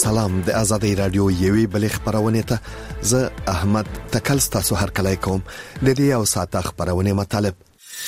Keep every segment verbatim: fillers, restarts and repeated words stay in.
سلام د آزادۍ رادیو یوې بلې خبرونه ته زه احمد تکل ستاسو هر کله کوم د دې او ساعت خبرونه مطلب.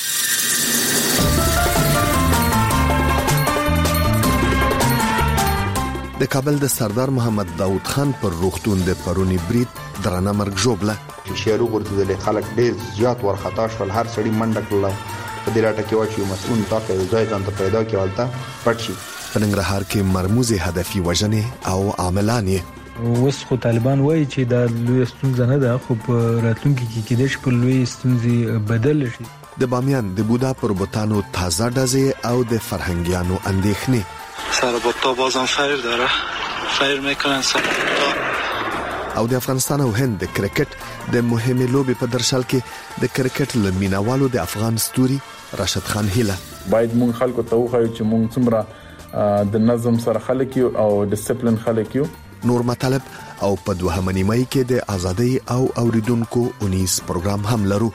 د کابل د سردار محمد داود خان پر روغتون د پرونی برید درنه مرګ جوړه شیرو ورته د خلک ډیر زیات ورخطا شول، هر سړی منډه کړله په دې راټه کې واچي مسؤل تاکه ځای ځان ته پیدا کېولته پټ شي. په ننګرهار کې مرموزي هدفي وژنې او عاملان اوس خو طالبان وایي چې دا لوی ستونزه نه ده، خو په راتلونکي کې کېدای شي په لوی ستونزې بدل شي. د بامیان د بودا پر بوتانو تازه ډزې او د فرهنګیانو اندېښنې. سرباتا بازم فیر داره فیر میکنن سرباتا. او د افغانستان او هند د کرکټ د مهمه لوبې په درشل کې د کرکټ لمینوالو د افغان ستوري راشد خان هیله باید مونږ خلکو ته وخایو چې مونږ څومره د نظم سره خلک یو او ډیسپلین خلک یو. نور مطلب او په دوهمه نیمه کې د ازادۍ او اوریدونکو اونیس پروګرام هم لرو.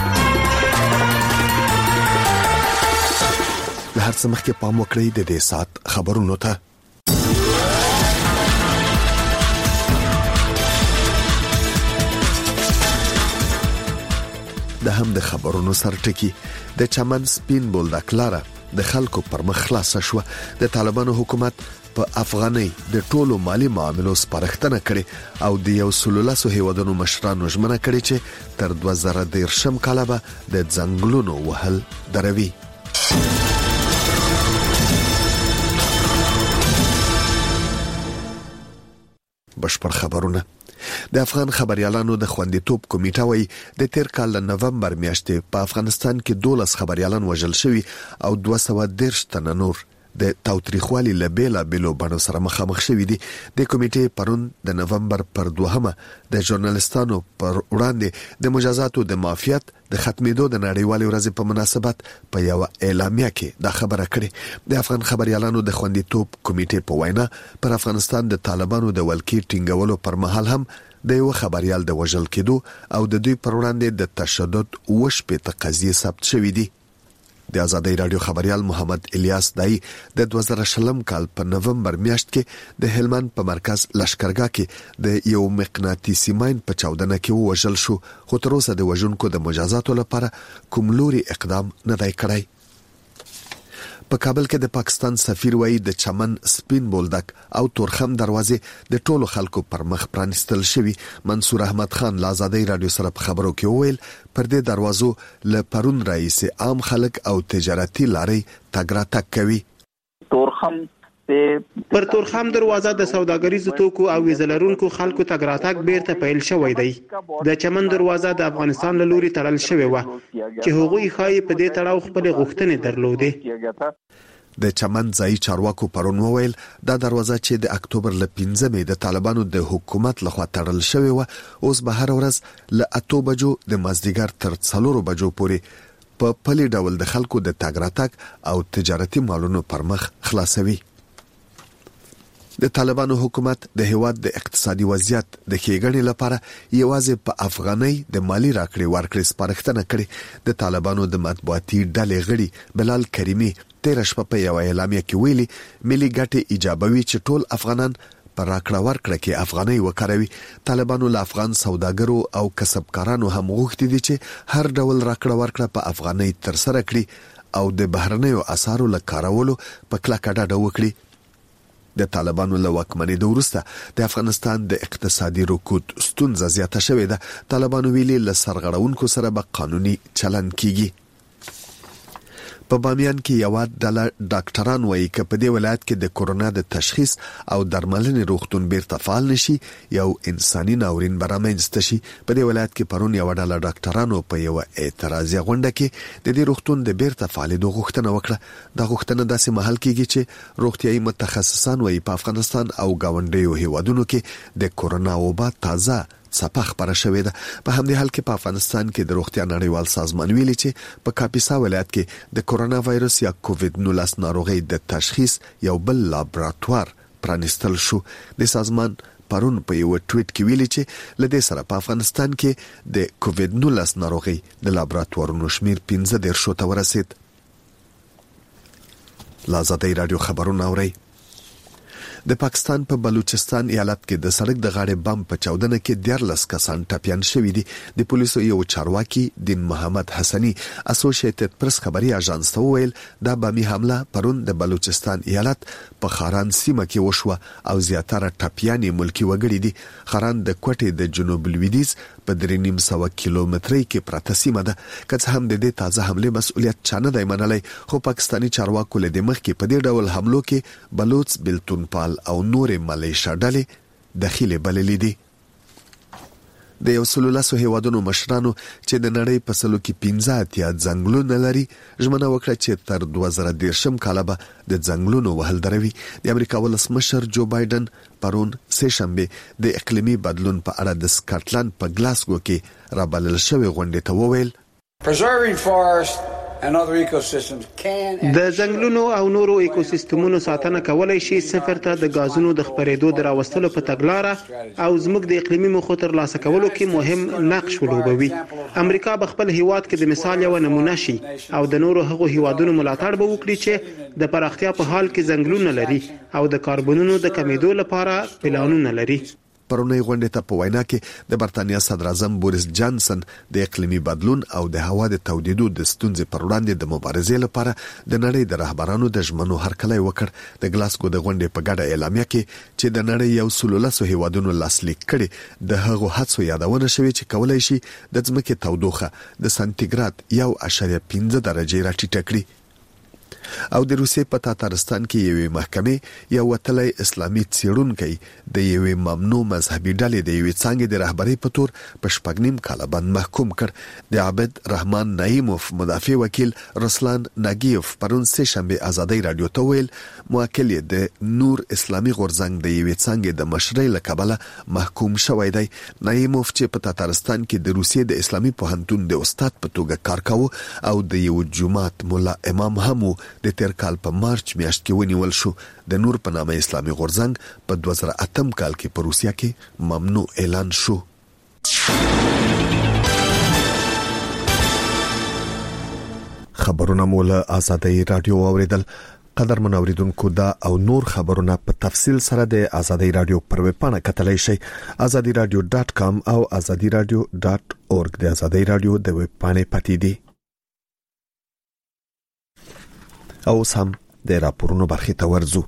له هر څه مخکې پام وکړئ د دې سات خبرونو ته. د هم د خبرونو سرټکی د چمن سپین بولدک لاره د خلکو پر مخ خلاص شو. د طالبانو حکومت په افغاني د ټولو مالی معاملو سپارښتنه کړې او د یو سلولاسو هیوادونو مشرانو ژمنه کړې چې تر دوه زره دیرشم کال به د ځنګلونو وهل دروي. بشپړ خبرونه. د افغان خبريالانو د خوندیتوب کمیټه وایي د تیر کال د نومبر میاشتې په افغانستان کې دولس خبريالان وژل شوي او دوه سوه دېرش تنه نور د تاوتریخوالي لبیلا بلو بڼو سره مخامخ شوي دي. د کمیټې پرون د نومبر پر دوهمه د ژورنالستانو پر وړاندې د مجازاتو د معافیت د ختمېدو د نړیوالې ورځې په مناسبت په یو اعلامیه کې دا خبره کړې. د افغان خبريالانو د خوندیتوب کمیټې په وینا پر افغانستان د طالبانو د ولکې ټینګولو پر مهال هم د یو خبريال د وژل کېدو او د دوی پر وړاندې د تشدد وش په تقاضي ثبت شوې دي. د آزادۍ رادیو خبريال محمد الیاس دای د دوه زره شلم کال په نومبر میاشت کې د هلمند په مرکز لشکرګاه کې د یو مقناطیسي ماین په چاودنه کې وژل شو، خو تر اوسه د وژونکو د مجازاتو لپاره کوم لوري اقدام نه دی کړی. په کابل کې د پاکستان سفیر وایي د چمن سپین بولدک او تورخم دروازې د ټولو خلکو پر مخ پرانستل شوي. منصور احمد خان له آزادۍ رادیو سره په خبرو کې وویل پر دې دروازو له پرون راهیسې عام خلک او تجارتي لارې تګ راتګ کوي. تورخم پر تورخم دروازه د سوداګریزو توکو او ویزه لرونکو خلکو تګ راتګ بیرته پیل شوی دی. د چمن دروازه د افغانستان له لوري تړل شوې وه چې هغوی ښایي په دې تړاو خپلې غوښتنې درلودې. د چمن ځایي چارواکو پرون وویل دا دروازه چې د اکتوبر له پنځمې د طالبانو د حکومت لخوا تړل شوې وه اوس به هر ورځ له اتو بجو د مازدیګر تر څلورو بجو پورې په پلي ډول د خلکو د تګ راتګ او تجارتي مالونو پر مخ خلاصوي. د طالبانو حکومت د هیواد د اقتصادي وضعیت د ښېګڼې لپاره یوازې په افغانۍ د مالی راکړې ورکړې سپارښتنه کړې. د طالبانو د مطبوعاتي ډلې غړي بلال کریمي تیر شپه په یو اعلامیه کې ویلي ملي ګټې ایجابوي چې ټول افغانان پر راکړه ورکړه کې افغانۍ وکاروي. طالبانو له افغان سوداګرو او کسبکارانو هم غوښتي دي چې هر ډول راکړه ورکړه په افغانۍ ترسره کړي او د بهرنیو اسعارو له کارولو په کلکه ډډه وکړي. د طالبانو له واکمنۍ وروسته د افغانستان د اقتصادي رکود ستونزه زیاته شوې ده. طالبانو ویلي له سرغړونکو سره به قانوني چلند کیږي. په بامیان کې یو ډله ډاکټران وایي چې په دې ولایت کې د کورونا د تشخیص او درملنې روغتون بیرته فعال نشي یو انساني ناورین برامنځته شي. په دې ولایت کې پرون یو ډله ډاکټرانو په یو اعتراضي غونډه کې د دې روغتون د بیرته فعالېدو غوښتنه وکړه. دا غوښتنه داسې مهال کېږي چې روغتيایي متخصصان وایي په افغانستان او گاونډیو هیوادونو کې د کورونا وبا تازه څپه خبره شوې ده. په همدې حال کې په افغانستان کې د روغتیا نړیوال سازمان ویلي چې په کاپیسا ولایت کې د کورونا وایرس یا کووید نولس ناروغي د تشخیص یو بل لابراتوار پرانستل شو. د سازمان پرون په یو ټویټ کې ویلي چې لدې سره په افغانستان کې د کووید نولس ناروغي د لابراتوارونو شمیر پنځه دېرشو ته ورسید. لا آزادۍ رادیو خبرونه اورئ. د پاکستان په بلوچستان ایالت کې د سړک د غاړې بم په چاودنه کې دیارلس کسان ټپیان شوي دي. د پولیسو یو چارواکي دین محمد حسنی اسوسییټډ پریس خبري اژانس ته وویل دا بمي حمله پرون د بلوچستان ایالت په خاران سیمه کې وشوه او زیاتره ټپیان ملکی وګړي دي. خاران د کوټې د جنوب لویدیځ په درې نیم سوه کیلومترۍ کې پراته سیمه ده. که څه هم د دې تازه حمله مسؤلیت چانه دی منلی، خو پاکستاني چارواکو له دې مخکې په دې ډول حملو کې بلوچ، بلتونپال او نور ملیشا ډلې دخیله بللې دي. د یو سلو لسو هیوادونو مشرانو چې د نړۍ په سلو کې پنځه اتیا ځنګلونه لري ژمنه وکړه چې تر دوه زره دېرشم کاله به د ځنګلونو وهل دروي. د امریکا ولسمشر جو بایدن پرون سه شنبه د اقلیمي بدلون په اړه د سکاټلند په ګلاسګو کې رابلل شوی غونډې ته وویل Preserving forest and other ecosystems can د ځنګلونو او نورو ایکوسیستمونو ساتنه کولای شي صفر ته د غازونو د خپرېدو د راوستلو په تګلاره او زموږ د اقلیمي موخو ترلاسه کولو کې مهم نقش ولوبوي. امریکا په خپل هیواد کې د مثال یو نمونه شي او د نورو هغو هیوادونو ملاتړ به وکړي چې د پراختیا په حال کې ځنګلونه لري او د کاربونونو د کمیدو لپاره پلانونه لري. پرونی غونډې ته په وینا کې د برتانیا صدر اعظم بوریس جانسن د اقلیمي بدلون او د هوا د تودیدو د ستونزې پر وړاندې د مبارزې لپاره د نړۍ د رهبرانو د ژمنو هرکلی وکړ. د ګلاسګو د غونډې په ګډه اعلامیه کې چې د نړۍ یو سلو لسو هیوادونو لاسلیک کړي د هغو هڅو یادونه شوې چې کولای شي د ځمکې تودوخه د سانتیګراد یو اعشاریه پنځه درجې راټیټه کړي. او د روسیې په تاتارستان کې یوې محکمې یو وتلی اسلامي څېړونکی د یوې ممنوع مذهبي ډلې د یوې څانګې د رهبرۍ په تور په شپږ نیم کاله باندې محکوم کړ. د عابد رحمان نعیموف مدافع وکیل رسلان ناګیوف پرون سه شنبه ازادۍ رادیو ته ویل موکل د نور اسلامي غورځنګ د یوې څانګې د مشرۍ له کبله محکوم شوی دی. نعیموف چې په تاتارستان کې د روسیې د اسلامي پوهنتون د استاد په توګه کار کاوه او د یو جماعت مولا امام هم د تیر کال په مارچ میاشت کې ونیول شو. د نور په نامه اسلامي غورځنګ په دوه زره اتم کال کې په روسیا کې ممنوع اعلان شو. خبرونه مول آزادۍ رادیو اوریدل. قدر منوریدونکو دا او نور خبرونه په تفصیل سره د آزادۍ رادیو پر ویب پاڼه کتلای شئ آزادی رادیو ډاٹ کام او آزادی رادیو ډاٹ اورګ. د آزادۍ رادیو د ویب پاڼې پاتې دي. او سم د راپورونو برخې ته ورځو.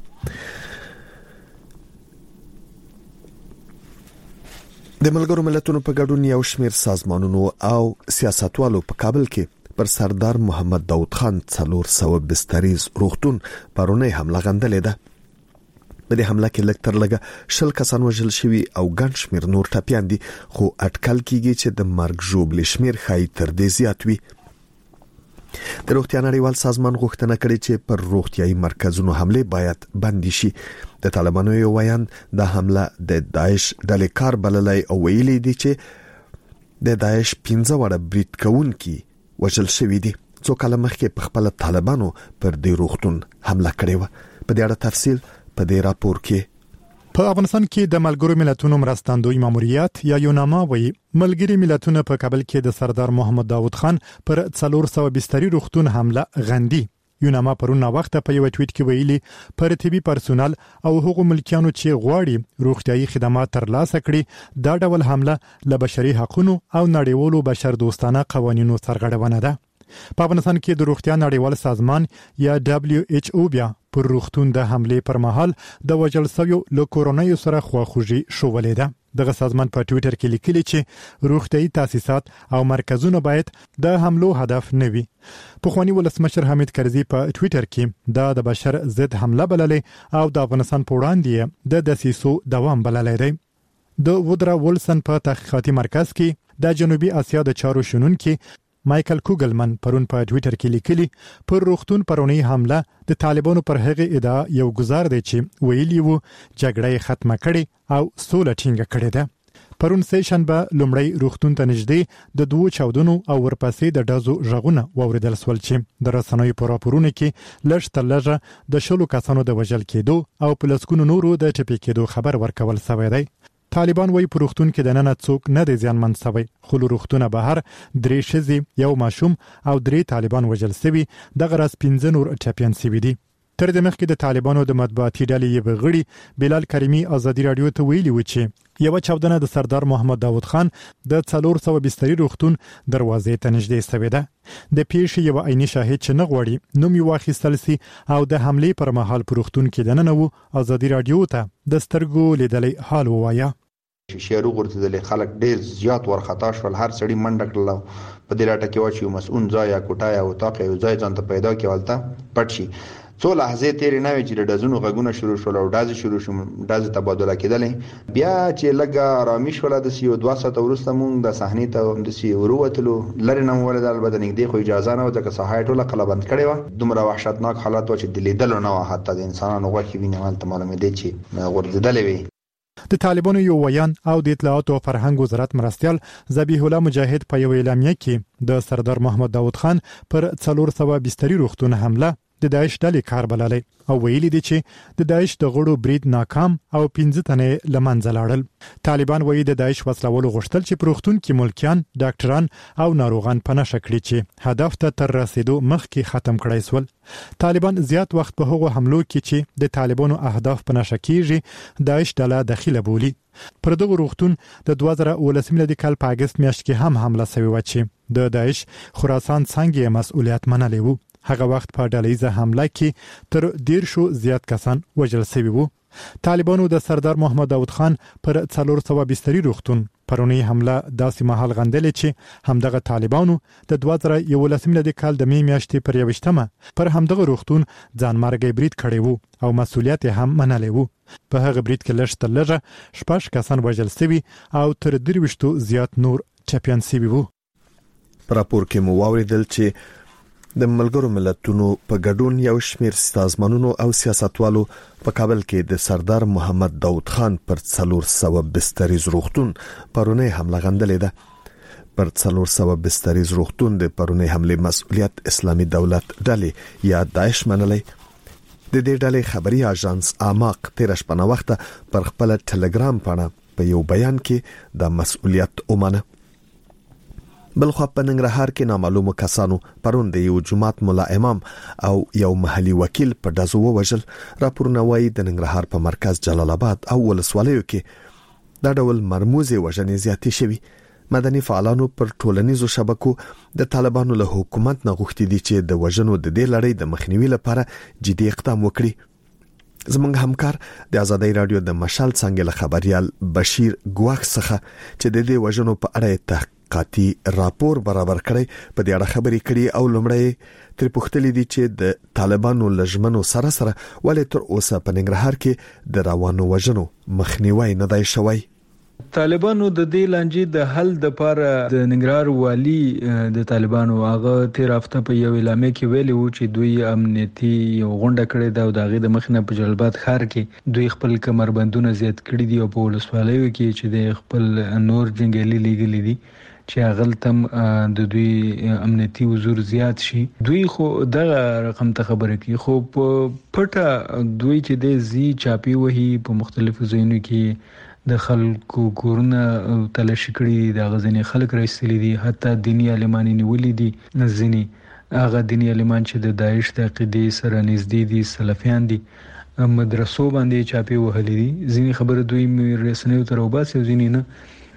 د ملګرو ملتونو په ګډون یو شمېر سازمانونو او سیاستوالو په کابل کې پر سردار محمد داود خان څلور سوه بستریز روغتون پرونی حمله غندلې ده. په دې حمله کې لږ تر لږه شل کسان وژل شوي او ګڼ شمېر نور ټپیان دي، خو اټکل کیږي چې د مرګ ژوبلې شمېر ښایي تر دې زیات وي. د روغتیا نړیوال سازمان غوښتنه کړې چې پر روغتیايي مرکزونو حمله باید بند شي. د طالبانو یو ویان د حمله د داعش ډلې کار بللی او ویلي دي چې د داعش پنځه وړه برید کوونکي وژل شوي دي. څو کاله مخکې په خپل طالبانو پر دې روغتون حمله کړې و. په دې اړه تفصیل په دې راپور کې. په افغانستان کې د ملګرو ملتونو مرستندوی ماموریت یا یوناما وایي ملګری ملتونه په کابل کې د سردار محمد داود خان پر څلور سوه بستري روغتون حمله غندي. یوناما پرون وخت په یو ټویټ کې ویلي پر طبي پرسونل او هغو ملکیانو چې غواړي روغتيایي خدمات ترلاسه کړي دا ډول حمله له بشري حقوقو او نړیوالو بشر دوستانه قوانینو سرغړونه ده. په افغانستان کې د روغتیا نړیوال سازمان یا دبليو ایچ او بیا پر روغتون د حمله پر مهال د وژل شویو له کورونا سره خواخوږي شولې ده. دغه سازمان په ټویټر کې لیکلي چې روغتيایي تاسیسات او مرکزونه باید د حملو هدف نه وي. پخوانی ولسمشر حمید کرزي په ټویټر کې دا د بشر ضد حمله بللې او د افغانستان په وړاندې د دسیسو دوام بللې دی. د وودرا وولسن په تحقیقاتي مرکز کې د جنوبي اسیا د چارو شنونکي مایکل کوګلمن پرون په ټویټر کې لیکلي پر روغتون پرونی حمله د طالبانو پر هغه ادعا یو گزار دی چې ویلي وو جګړه ختمه کړي او سوله ټینګه کړې ده. پرون سه شنبه لومړی روغتون ته نږدې د دوه چاودنو او ورپسې د ډزو ژغونه واوریدل سول چې د رسنیو په راپورونو کې لږ تر لږه د شلو کسانو د وژل کېدو او پلسکونو نورو د ټپي کېدو خبر ورکول شوی دی. طالبان وایي په روغتون کې د نن څوک نه دی زیانمن شوی، خو روغتونه بهر درې ښځې یو ماشوم او درې طالبان وژل شوي، دغه راز پنځه نور ټپیان شوي دي. تر د مخکې د طالبانو د مطبوعاتي ډلې یو غړي بلال کریمی ازادي رادیو ته ویلي و چې یو چاودنه د سردار محمد داوود خان د څلور سوه بستري روغتون دروازې ته نږدې شوې ده. د پیښې یو عیني شاهد چې نه غواړي نوم یې واخیستل سي او د حملې پر مهال په روغتون کې دننه و ازادي رادیو ته د سترګو لیدلې حال ووایا. شیارو غورځېدلې خلک ډېر زیات ورخطا شول، هر سړي منډه کړله په دې راټه کې واچي مسؤل ځای یا کوټه یا اتاق یو ځای ځان ته پیدا کې ولته پټ شي. څو لحظې تیرې نه وي چې د ډزونو غږونه شروع شول او ډازې شروع شو ډازې تبادله کېدلې. بیا چې لږه آرامي شوله داسې یو دوه ساعته وروسته مونږ د صحنې ته همداسې ورووتلو. لرې نه مو ولیدل، البته نږدې خو اجازه نه وه ځکه ساحه یې ټوله قلبند کړې وه. دومره وحشتناک حالت و چې د لیدلو نه وه، حتی د انسانانو غوښې وینې هلته معلومېدې چې غورځېدلې وې. د طالبانو یو ویان او د اطلاعات او فرهنګ وزارت مرستيال ذبیح الله مجاهد په یو اعلامیه کې د سردار محمد داوود خان پر څلور سوه بستري روغتون حمله د داعش ډلې کار بللې او ویلي دي چې د داعش د غړو برید ناکام او پنځه تنه لمنځه لاړل. طالبان وایي د داعش وسلوالو غوښتل چې پروختون کې ملکیان، ډاکټران او ناروغان پناه شکړي چې هدف ته تر رسیدو مخکې ختم کړای سول. طالبان زیات وخت په هغو حملو کې چې د طالبانو اهداف پناه شکیږي داعش ډله داخله بولی. پر دغه روغتون د دوه زره اوولسم میلادي کال په اگست میاشت کې هم حمله شوې و چې د داعش خراسان څنګه مسؤلیت منلی وو. هغه وخت په ډلهیزه حمله کې تر ډیر شو زیات کسان وژل شوي وو. طالبانو د سردار محمد داوود خان پر څلور سوه بستري روغتون پرونی حمله داسې مهال غندلې چې همدغه طالبانو د دوه زره یوولسم میلادي کال د می میاشتې پر یوشتمه پر همدغه روغتون ځانمرګي برید کړی وو او مسؤلیت هم منلی وو. په هغه برید کې لږ تر لږه شپږ کسان وژل شوي او تر درویشتو زیات نور ټپیان شوي وو. په راپور کې مو واوریدل چې د ملګرو ملتونو په ګډون یو شمېر سازمانونو او سیاستوالو په کابل کې د سردار محمد داوود خان پر څلور سوه بستریز روغتون پرونی حمله غندلې ده. پر څلور سوه بستریز روغتون د پرونی حملې مسؤلیت اسلامي دولت ډلې یا داعش منلی. د دې ډلې خبري اژانس اماق تیر شپه وخت پر خپل ټلګرام باندې په یو بیان کې د مسؤلیت اومنه. بلخو په ننګرهار کې نامعلومو کسانو پرون د یو جماعت مولا امام او یو محلي وکیل په دزو وژل. راپورونه وايي د ننګرهار په مرکز جلال آباد او ولسوالیو کې دا ډول مرموزي وژنې زیاتې شوي. مدني فعالانو پر ټولنیزو شبکو د طالبانو له حکومت نه غوښتي دي چې د وژنو د دې لړۍ د مخنیوي لپاره جدي اقدام وکړي. زمونږ همکار د ازادي رادیو د مشال څنګه له خبريال بشیر ګواخ څخه چې د دې وژنو په اړه تحقیق قاطی راپور برابر کړی په دې اړه خبرې کړي او لمړی تر پوښتلې دي چې د طالبانو لجمنو سره سره ولې تر اوسه په ننګرهار کې د روانو وژنو مخنیوي نه دی شوی. طالبانو د دې لانجې د حل د لپاره د ننګرهار والی د طالبانو هغه تیر هفته په یو اعلامیه کې ویلي وو چې دوی امنیتي یو غونډه کړې ده او د هغې د مخنه په جلال آباد ښار کې دوی خپل کمربندونه زیات کړي دي او په ولسوالیو کې چې د خپل نور جنګیالي لیږلي دي چې هغه تم د دوی امنیتي حضور زیات شي. دوی خو دغه رقم ته خبره کوي خو په پټه دوی چې د زی چاپی وهي په مختلفو ځایونو کې د خلکو کورونه تلاشي کړي، د غزنی خلک راستلي دي، حتی دینی عالمان نیولې دي. ځینی هغه دینی عالمان چې د داعش د عقیدې سره نږدې دي، سلفیان دي، مدرسو باندې چاپی وهلي دي. ځینی خبره دوی رسنیو تر وباسي او ځینی نه.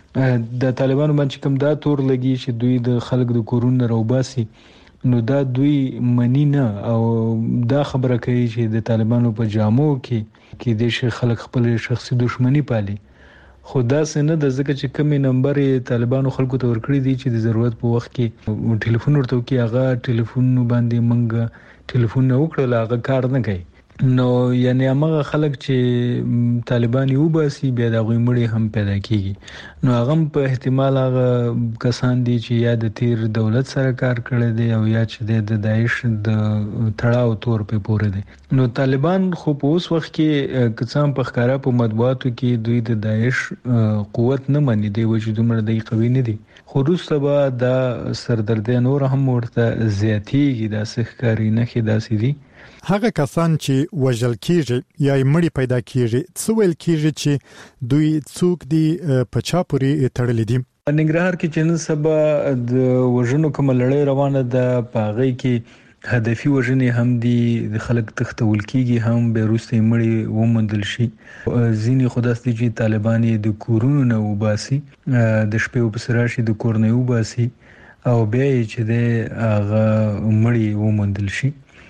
د طالبانو باندې کوم دا تور لګي چې دوی د خلک د کورونو راوباسي نو دا دوی منی نه او دا خبره کوي چې د طالبانو په جامو کې کې د شي خلک خپل شخصي دښمنی پالي. خو دا څنګه د ځکه چې کمی نمبر طالبانو خلکو ته ورکړي دي چې د ضرورت په وخت کې ټلیفون ورته کوي، هغه ټلیفون باندې منګه ټلیفون نه وکړل هغه کار نه کوي. نو یعنی هغه خلک چې طالبان یو باسي بیا د غوي مړي هم پیدا کیږي. نو هغه په احتمال هغه کسان دي چې یا د تیر دولت سره کار کړی دی او یا چې د داعش د تړاو تور په پوره دي. نو طالبان خو په اوس وخت کې کسان په ښکارا په مطبوعاتو کې دوی د داعش قوت نه مني دی وجود مر دی قوي نه دي. خو روسته به دا سردردي نور هم ورته زیاتیږي د سخکاری نه کې داسې دي. هغه کسان چې وژل کیږي یا مړی پیدا کیږي څو ویل کیږي چې دوی څوک دي په چا پورې تړلې دي. ننګرهار کې چې نن سبا د وژنو کوم لړۍ روانه ده په هغه کې هدفي وژنې هم دي، د خلک تختول کیږي هم به وروسته مړي ومندل شي. ځینې خو داسې دي چې طالبان یې د کورونو نه وباسي، د شپې په راشي د کور نه وباسي او بیا یې چې د هغه مړي ومندل شي.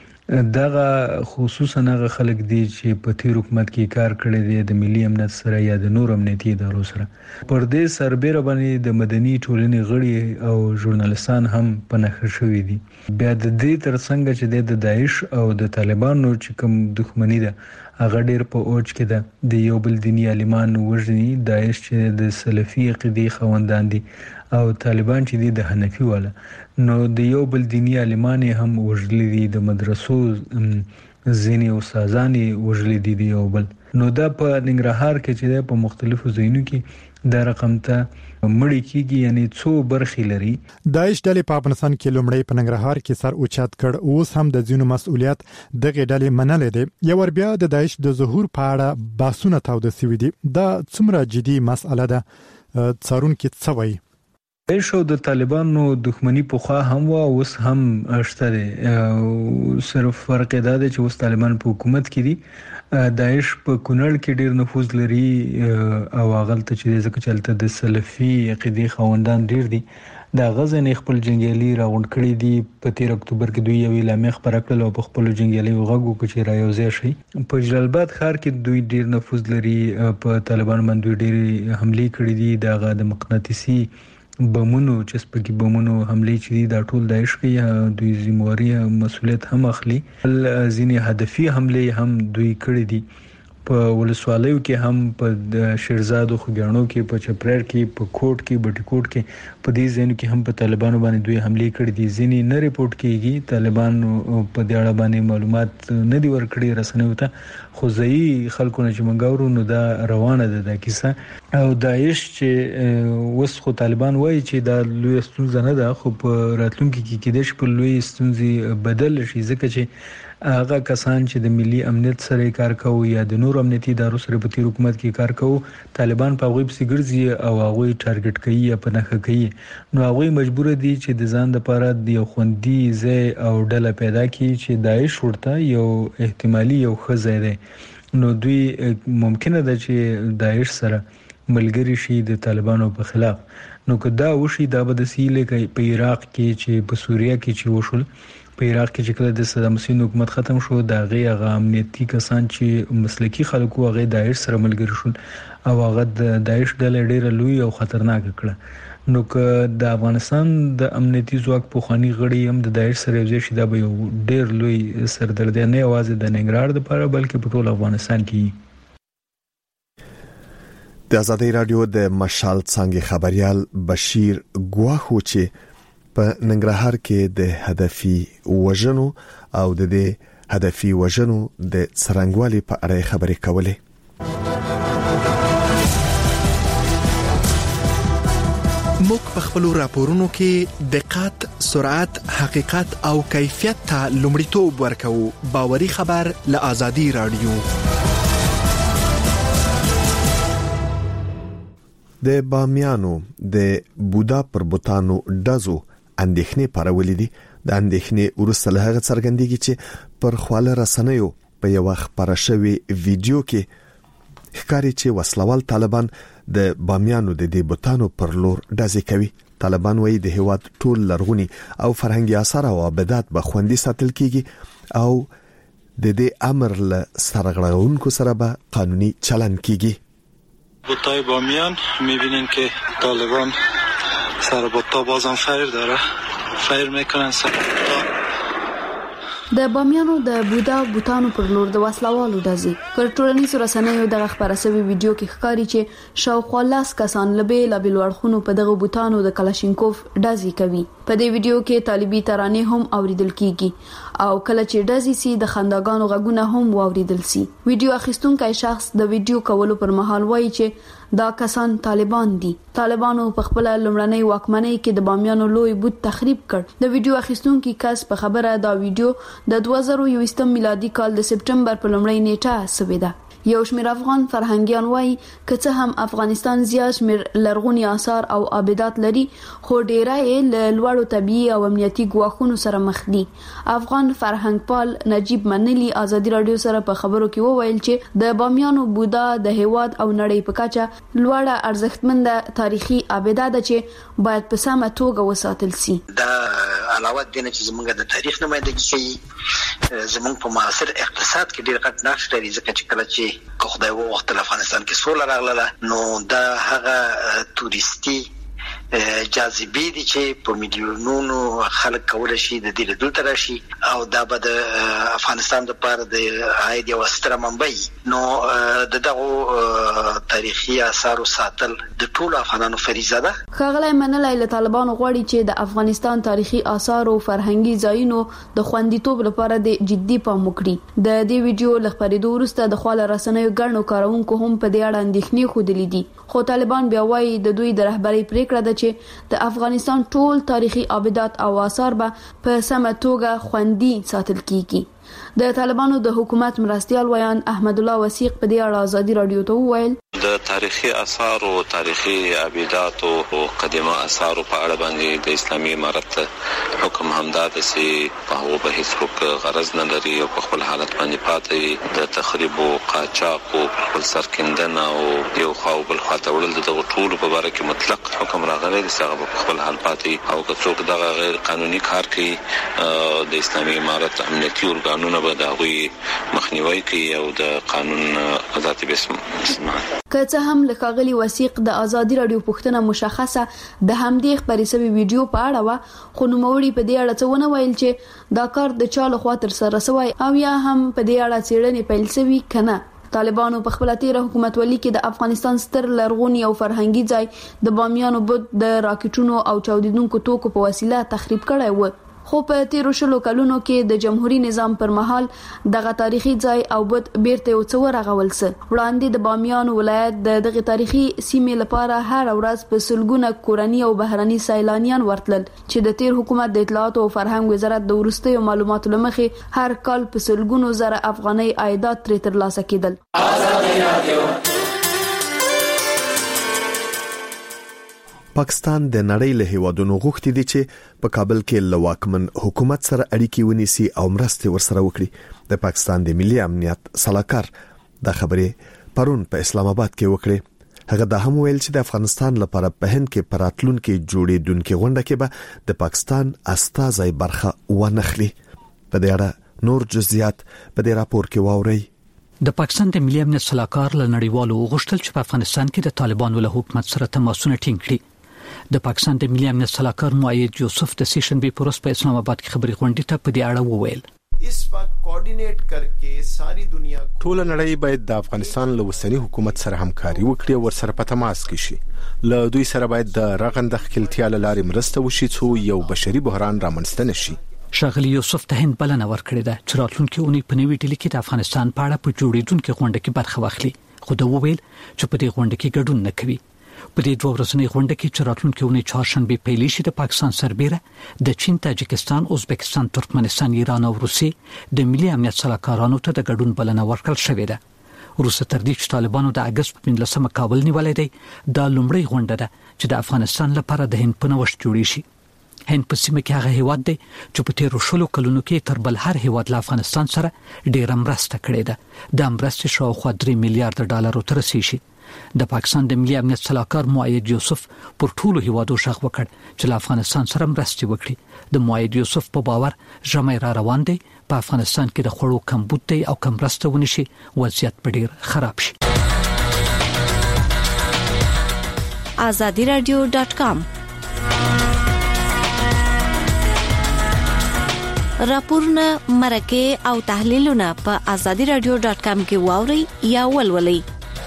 دغه خصوصا هغه خلک دي چې په تیر حکومت کې کار کړی دی د ملي امنیت سره یا د نور امنیتي ادارو سره. پر دې سربېره باندې د مدني ټولنې غړي او ژورنالستان هم په نښه شوي دي. بیا د دې ترڅنګ چې د داعش او د طالبانو چې کوم دښمني ده هغه ډېر په اوج کې ده. د یو بل دیني عالمان وژني، داعش چې د سلفي عقیدې خاوندان دي او طالبان چې دي د حنفي والا، نو د یو بل دیني عالمان هم وژلي دي، د مدرسو ځینې استادان وژلي دي د یو بل. نو دا په ننګرهار کې چې په مختلفو ځایونو کې دا رقم ته مړی کیږي، یعنی څو برخې لري. داعش ډلې په افغانستان کې لومړی په ننګرهار کې سر اوچت کړ، اوس هم د ځینو مسؤلیت دغه ډلې منلې دي. یو ور بیا د داعش د ظهور په اړه بحثونه تاوده شوي دي. دا څومره جدي مسأله ده؟ څارون کې څه وایي؟ داعش او د طالبانو دښمنی پخوا هم و، اوس هم شته دی. صرف فرق دا دی چې اوس طالبان په حکومت کې دي. داعش په کونړ کې ډیر نفوذ لري او هغلته چې ځکه چې هلته د سلفي عقیدې خاوندان ډیر دي، د غزن خپل جنگیالي راغونډ کړي دي. په تیر اکتوبر کې دوی یو اعلامیه خپره کړل او په خپل جنگیالي وغږ وکړ چې رايوځای شي. په جلال آباد ښار کې دوی ډیر نفوذ لري، په طالبان باندې ډیر حمله کړي دي. دغه د مقناطیسي بمونو چې سپکی بمونو حمله چې دي دا ټول داعش کوي، دوی ذمہواری مسؤلیت هم اخلي. ځینې هدفي حمله هم دوی کړي دي. په ولسوالیو کې هم، په شیرزاد او خوګیاڼو کې، په چپریر کې، په کوټ کې، بټي کوټ کې، په دې ځایونو کې هم په طالبانو باندې دوی حمله کړي دي. ځینې نه ریپورت کیږي، طالبان په دې اړه باندې معلومات نه دي ورکړي رسنیو ته، خو ځایي خلکو نه چې موږ اورو نو دا روانه ده دا کیسه. او داعش چې اوس خو طالبان وایي چې دا لوی ستونزه نه ده، خو په راتلونکي کې کېدای شي په لوی ستونزې بدل شي، ځکه چې هغه کسان چې د ملي امنیت سره کار کوي یا د نور امنیتي ادارو سره په تیر حکومت کې کار کوي، طالبان په هغوی پسې ګرځي او هغوی ټارګټ کوي یا په نښه کوي. نو هغوی مجبور دي چې د ځان لپاره د یو خوندي ځای او ډله پیدا کړي چې داعش ورته یو احتمالي یو ښه ځای دی. نو دوی ممکنه ده چې داعش سره ملګری شي د طالبانو په خلاف. نو که دا وشي دا به داسې لکه په عراق کې چې په سوریه کې چې وشول، په عراق کې چې کله د صدام حسین حکومت ختم شو، د هغې هغه امنیتي کسان چې مسلکي خلک وو هغې داعش سره ملګري شول او هغه د داعش ډله ډېره لوی او خطرناکه کړه. نو که د افغانستان د امنیتي ځواک پخواني غړي هم د داعش سره یوځای شي، دا به یو ډېر لوی سردردی نه یوازې د ننګرهار دپاره بلکې په ټول افغانستان کې. د ازادۍ راډیو د مشال څانګې خبريال بشیر ګواخو چې په ننګرهار کې د هدفي وژنو او د دې هدفي وژنو د څرنګوالي په اړه خبرې کولې. موږ په خپل راپورونو کې دقت، سرعت، حقیقت او کیفیت ته لومړیتوب ورکوو. باوري خبر له ازادۍ راډیو. د بامیانو د بودا پر بوتانو دزو اندېښنې پارولې دي. د اندېښنې ورسره له هغه څرګندېږي چې پر خواله رسنیو په یو خبره شوی ویډیو کې ښکاري چې وسلوال طالبان د بامیانو د دې بوتانو پر لور دزې کوي. طالبان وایي د هیواد ټول لرغونی او فرهنګي آثار او عبادت به خوندي ساتل کیږي او د دې امر له سرغړونکو سره به قانوني چلن کیږي. بوتای بامیان میبینین که طالبان سر بوتا بازم فیر داره، فیر میکنن سر بوتا. د بامیانو د بودا بوتانو پر لور د وسلوالو دزي پر ټولنیزو رسنیو د خبره سوي ویډیو کې ښکاري چې شاوخوا لاس کسان لبه لبل ورخونو په دغه بوتانو د کلاشینکوف دزي کوي. په دې ویډیو کې طالبي ترانې هم اوریدل کیږي او کله چې دزي سي د خنداګانو غږونه هم اوریدل سي. ویډیو اخیستونکو شخص د ویډیو کولو پر مهال وایي چې دا کسان طالبان دي. طالبانو په خپل لمړنۍ واکمنۍ کې د بامیانو لوی بوت تخریب کړ. د ویډیو اخیستونکو کس په خبره دا ویډیو د دوه زره یو میلادي کال د سپټمبر په لومړۍ نیټه سوي ده. یو شمېر افغان فرهنګيان وایي که څه هم افغانستان زیات شمېر لرغوني آثار او آبادات لري خو ډیری یې له لوړو طبيعي او امنیتي ګواښونو سره مخ دي. افغان فرهنګپال نجیب منلی ازادي رادیو سره په خبرو کې وویل چې د بامیانو بودا د هیواد او نړۍ په کچه لوړه ارزښتمنه تاریخي آباده ده چې باید په سمه توګه وساتل شي. دا علاوه د دې چې زموږ د تاریخ نمایندګي کوي زموږ په معاصر اقتصاد کې ډېر غټ نقش لري ځکه چې کله چې که خدای وغوښتل افغانستان کې سوله راغله نو دا هغه توريستي جاذبې دي چې په میلیونونو خلک کولای شي د دې دلته راشي او دا به د افغانستان لپاره د عاید یو ستره منبع نو د دغه تاریخي آثارو ساتل د ټولو افغانانو فریضه ده. ښاغلی منلی له طالبانو غواړي چې د افغانستان تاریخي آثار او فرهنګي ځایونو د خوندیتوب لپاره د جدي پام وکړي. د دې ویډیو له خپرېدو وروسته د خواله رسنیو ګڼو کارونکو هم په دې اړه اندېښنې ښودلې دي خو طالبان بیا وایي د دوی د رهبرۍ پریکړه ده چې د افغانستان ټول تاریخي آبادات او آثار به په سمه توګه خوندي ساتل کیږي. د طالبانو د حکومت مرستيال ویان احمد الله وثیق په دې اړه ازادي رادیو ته وویل د تاریخي آثار او تاریخي آبادات او قدیمه آثار په اړه باندې د اسلامي امارت حکم همدا ده چې په هغه به هیڅ غرض نه لري او په خپل حالت باندې پاتې د تخریب او قاچاق او خپل سرکندنه او یو خو بل خاطر ولل د ټولو په اړه کې مطلق حکم راغلی دی چې هغه په خپل حال پاتې او که څوک دغه غیر قانوني کار کوي د اسلامي امارت امنیتي ارګانونه به د هغوی مخنیوي کوي او د قانون ذاتي بسم که څه هم لکاغلی وثیق د ازادي رادیو پښتنه مشخصه د همدې خبرې سوي ویډیو په اړه وا خو نوموړي په دې اړه څه ونه ویل چې دا کار د چا له خوا تر سره شوی او یا هم په دې اړه څېړنې پیل شوي کنه. طالبانو په خپل تیر حکومت ولي کې د افغانستان ستر لرغونی او فرهنګي ځای د بامیانو بت د راکټونو او چاودیدونکو توکو په وسیله تخریب کړی و خو په تیر شلو کلونو کې د جمهوریت نظام پر مهال دغه تاریخي ځای او بت بیرته یو څو راغول سه. وړاندې د بامیان ولایت د دغه تاریخي سیمې لپاره هر ورځ په سلګونه کورني او بهرني سیلانیان ورتلل چې د تیر حکومت د اطلاعات او فرهنګ وزارت د وروستیو معلوماتو لمخې هر کال په سلګونو زره افغاني عایدات تر ترلاسه کېدل. پاکستان د نړۍ له هیوادونو غوښتي دي چې په کابل کې له واکمن حکومت سره اړیکې ونیسي او مرسته ورسره وکړي. د پاکستان د ملي امنیت صلاحکار د خبرې پرون په اسلام آباد کې وکړي. هغه د هم ویل چې د افغانستان لپاره په هند کې پراتلون کې جوړېدونکو غونډه کې به د پاکستان استازي برخه ونخلي. په دې اړه نور جزئیات په دې راپور کې واوري. د پاکستان د ملي امنیت صلاحکار له نړیوالو غوښتل چې په افغانستان کې د طالبانو له حکومت سره تماسونه ټینګ کړي. د پاکستان د ملي امنیت صلاحکار مؤید یوسف د سیشن بي پروس په اسلام آباد کې خبري غونډې ته په دې اړه وویل اس وخت کوارډینیټ کړکې ساری دنیا ټول نړۍ باید د افغانستان له وسنی حکومت سره همکاري وکړي او ورسره په تماس کې شي. له دوی سره باید د رغنده خپلتیا لارې مرسته وشي چې یو بشري بحران رامنځته نشي. شاغلی یوسف ته هند بلنه ورکړې ده چې راتلونکي اونۍ په نوې ډیلي کې د افغانستان په اړه په جوړېدونکو غونډه کې برخه واخلي خو دا وویل چې په دې غونډه کې ګډون نه کوي. په دې دوه ورځنۍ غونډه کې چې راتلونکي اونۍ چهارشنبه پیل شي د پاکستان سربېره د چین، تاجکستان، ازبکستان، ترکمنستان، ایران او روسیې د ملي امنیت صلاحکارانو ته د ګډون بلنه ورکړل شوې ده. روسیه تر دې چې طالبانو د اگست په پنځلسمه کابل نیولې دی دا لومړی غونډه ده چې د افغانستان لپاره د هند په نوښت جوړې شي. هند په سیمه کې هغه هیواد دی چې په تیر شلو کلونو کې تر بل هر هیواد له افغانستان سره ډېر مرسته کړې ده. د مرستې شاوخوا درې میلیارډ ډالر تر رسیدي. د پاکستان د ملي امنیت صلاحکار مؤید یوسف پر ټولو هیوادو شغ وکړ چې له افغانستان سره مرسته وکړي. د مؤید یوسف په باور ژمای را روان دی په افغانستان کې د خړو کمبود دی او کم مرسته ونشي وضعیت په ډیر خراب شي. azadi radio dot com راپورونه مرکه او تحلیلونه په azadi radio dot com کې واوري یا ولولئ.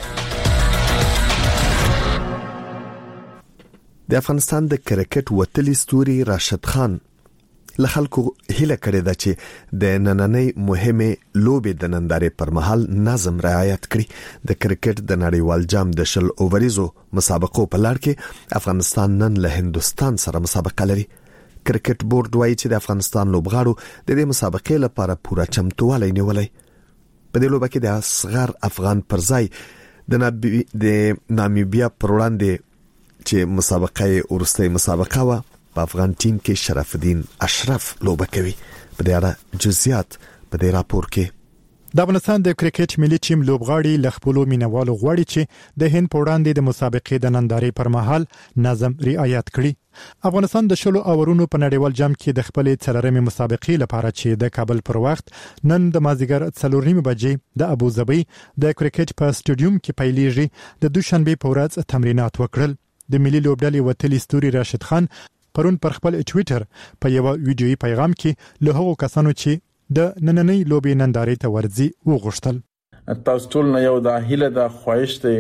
د افغانستان د کرکټ وتلی ستوري راشد خان له خلکو هیله کړې ده چې د نننۍ مهمه لوبې د نندارې پر مهال نظم رعایت کړي. د کرکټ د نړیوال جام د شل اووریزو مسابقو په لړ کې افغانستان نن له هندستان سره مسابقه لري. کرکټ بورډ وایي چې د افغانستان لوبغاړو د دې مسابقې لپاره پوره چمتووالی نیولی. په دې لوبه کې د اصغر افغان پر ځای د نابي د نامیبیا پر وړاندې چې مسابقه ورسته مسابقه وا په افغان ټیم کې شرف الدین اشرف لوبه کوي. په دې اړه جزئیات په دې راپور کې. د افغانستان د کرکټ ملي ټیم لوبغاړي لخپلو مینوالو غواړي چې د هند په وړاندې د مسابقې د نندارې پر مهال نظم رعایت کړي. افغانستان د شلو اورونو په نړیوال جام کې د خپل څلورمې مسابقې لپاره چې د کابل پر وخت نن د مازیګر څلور نیمې بجې د ابوظبي د کرکټ په سټډیوم کې پیلېږي د دوشنبه په ورځ تمرینات وکړل. د ملي لوبډلې وتلی ستوري راشد خان پرون پر خپل ټوئیټر په یو ویډیويي پیغام کې له هغو کسانو چې د نننۍ لوبې نندارې ته ورځي وغوښتل. تاسو ټول نه یو د هیله د خواهش ته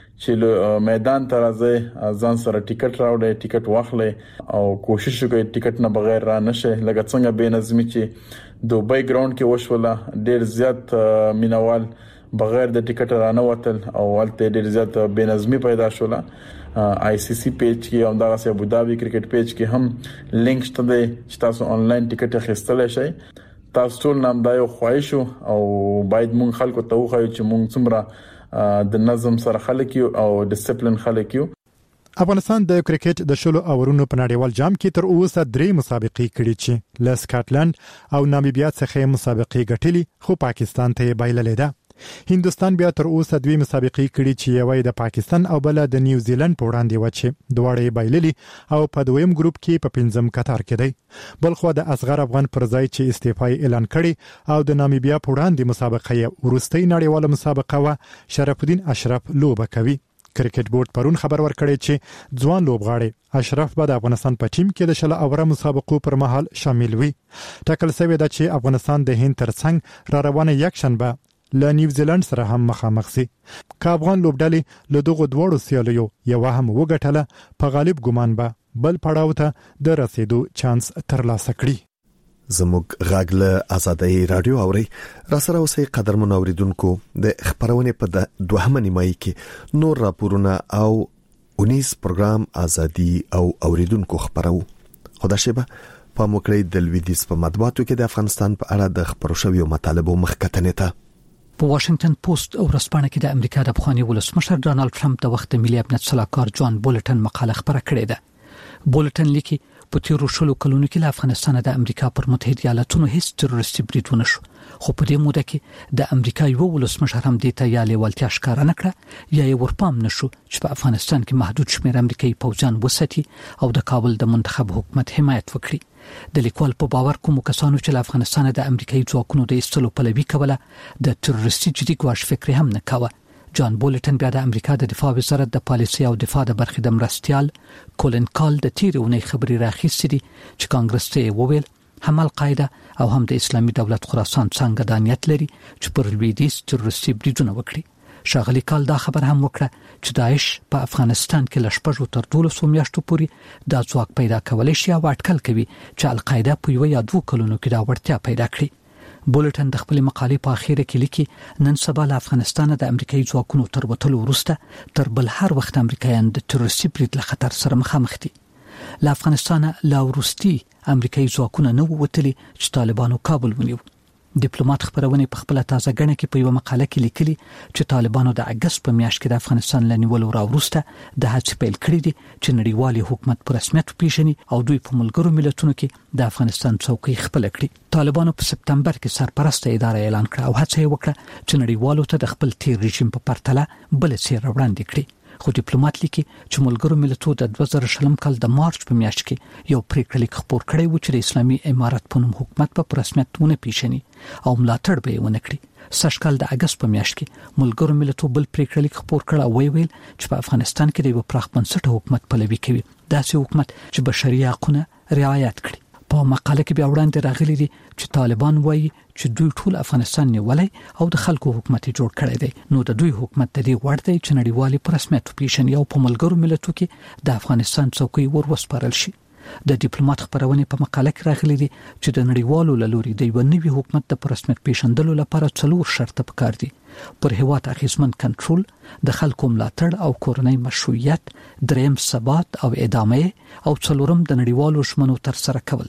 چې میدان ته راځي ځان سره ټیکټ راوړئ ټیکټ واخلئ او کوشش وکړئ ټیکټ نه بغیر را نشئ. لکه څنګه بے نظمی چې دوبۍ ګراوند کې وشوله ډیر زیات مینوال بغیر د ټیکټ را نه وتل او ولته ډیر زیات بے نظمی پیدا شوله. آی سی سی پیج کې هم دغه ابو ظبي کرکټ پیج کې هم لینک شته چې تاسو آنلاین ټیکټ اخیستلای شئ. تاسو ټول نام دا یو خواهش او باید مونږ خلکو ته وخایو چې مونږ څومره د نظم سره خلک یو او ډیسپلین خلک یو. افغانستان د کرکټ د شلو اورونو په نړیوال جام کې تر اوسه درې مسابقې کړې چې له سکاټلند او نامیبیا څخه مسابقې ګټلې خو پاکستان ته بایللې ده. هندستان بیا تر اوسه دوی مسابقې کړې چې یوه د پاکستان او بل د نیوزیلند په وړاندې و چې دواړه بایللې او په دویم ګروپ کې په پنځم قطار کې دی. بل خو د اصغر افغان پر ځای چې استعفا اعلان کړي او د نامیبیا په وړاندې مسابقه یې ورستۍ نړیواله مسابقه و شرف الدین اشرف لوبه کوي. کرکټ بورډ پرون خبر ورکړی چې ځوان لوبغاړي اشرف به د افغانستان په ټیم کې د شل اوره مسابقو پر مهال شامل وي. ټاکل شوی ده چې افغانستان د هند ترڅنګ را روانه یک شنبه له نیوزیلند سره هم مخامخ شي. که افغان لوبډلې له دغه دوړو سیالیو یو هم وګټله په غالب ګمان به بل پړاو ته د رسیدو چانس ترلاسه کړي. زموږ غږ له آزادۍ رادیو اوري را سره اوسې قدرمن اوریدونکو د خبرونه په دوهمه نیمایي کې نور راپورونه او اونیس پروګرام ازادي او اوریدونکو خبرو. خدا شبه په موکړی د لویدیس په مطبوعاتو کې د افغانستان په اړه د خبرو شویو مطالبو مخکتنه ته په واشنگټن پوسټ او رسپانه کې د امریکا د افغاني ولسمشر ډانلډ ټرمپ د وخت ملي امنیت صلاحکار جان بولټن مقاله خبره کړې ده. بولټن لیکي په تیرو شلو کلونو کې له افغانستان د امریکا پر متحده ایالاتونو هیڅ تروریستي بریدونه شو خو په دې موده کې د امریکا یو ولسمشر هم دې ته یا لیوالتیا ښکاره نه کړه یا یې ورپام نشو چې په افغانستان کې محدود شمېر امریکایي پوځیان وساتي او د کابل د منتخب حکومت حمایت وکړي. د لیکوال په باور کوم کسانو چې له افغانستان د امریکایي ځواکونو د ایستلو پلوي کوله د تروریستي جدي ګواښ فکر هم نه کاوه. جان بولټن بیا د امریکا د دفاع وزارت د پالیسي او دفاع د برخې د مرستيال کولن کال د تیرونی خبري راخیستې دي چې کانګرس ته وویل هم القاعده او هم د اسلامي دولت خراسان څنګه د نیت لري چې پر لویدیس تروریستي بریدونه وکړي. شاغلی کال دا خبر هم وکړه چې داعش په افغانستان کې لشپږو تر دولسو میاشتو پورې د ځواک پیدا کولای شي او اټکل کوي چې القاعده په یو یا دوه کلونو کې دا وړتیا پیدا کړي. بولټن د خپل مقالې په اخیره کې لیکي نن سبا له افغانستان د امریکایي ځواکونو تر وټلو وروسته تر بل هر وخت امریکایان د تروریستي برید له خطر سره مخامخ دي. له افغانستان لا وروستي امریکایي ځواکونه نه ووتلي چې طالبانو کابل ونیو. ډیپلوماټ خبرونه په خپل تازه غنه کې په یو مقاله کې لیکلي چې طالبانو د اگست په میاشت کې د افغانستان لنیولو راوروسته د هڅې پیل کړې دي چې نړیوالي حکومت پر رسمیت پیژني او دوی په ملګرو ملتونو کې د افغانستان څوکۍ خپل کړي. طالبانو په سپتمبر کې سرپرسته اداره اعلان کړه او هڅه وکړه چې نړیوالو ته د خپل تیر رژیم په پرتله بل څه وړاندې کړي. خو ډیپلوماټ لیکي چې ملګرو ملتونو د دوه زره شلم کال د مارچ په میاشت کې یو پریکړه لیک خپور کړی و چې د اسلامي امارت په نوم حکومت په رسمیت ونه پیژني او ملاتړ به ونه کړي. سږ کال د اگست په میاشت کې ملګرو ملتونو بل پریکړه لیک خپور کړ او ویل چې په افغانستان کې د یو پراخ بنسټه حکومت پلوي کوي داسې حکومت چې بشري حقوقونه رعایت کړي. په مقاله کې بیا وړاندې راغلي دي چې طالبان وایي چې دوی ټول افغانستان نیولای او د خلکو حکومت جوړ کړی دی نو د دوی حکومت د دې وړ دی چې نړیوالي پر رسمیت پیژني او په ملګرو ملتونو کې د افغانستان څوکۍ ور وسپارل شي. د ډیپلوماټ خبرونه په مقاله کې راغلي دي چې د نړیوالو لوري د یو نوي حکومت د پر رسمیت پیژندلو لپاره څلور شرط پکار دي: پر هیواد اخیسمن کنټرول، د خلکو ملاتړ او کورنۍ مشروعیت، دریم ثبات او ادامه او څلورم د نړیوالو ژمنو تر سره کول.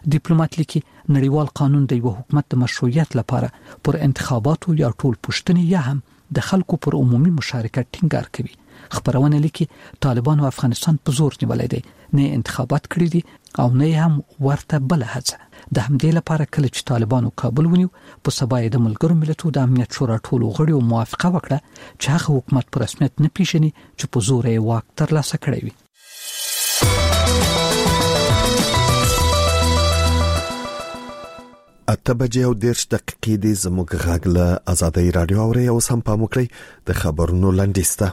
ډیپلوماټ لیکي نړیوال قانون د یو حکومت د مشروعیت لپاره پر انتخاباتو یا ټول پښتنې یا هم د خلکو پر عمومي مشارکت ټینګار کوي. خبرونه لیکي طالبانو افغانستان په زور نیولای دی، نه انتخابات کړی دي او نه هم ورته بل هڅه. د همدې لپاره کله چې طالبانو کابل ونیو په سبا د ملګرو ملتونو د امنیت شورا ټولو غړیو موافقه وکړه چې هغه حکومت پر رسمیت نه پیژني چې په زور یې واک ترلاسه کړی وي. اته بجې او دیرش دقیقې دي زموږ غږ له آزادۍ رادیو اوري او سم پام وکړئ د خبرونو لنډیسته.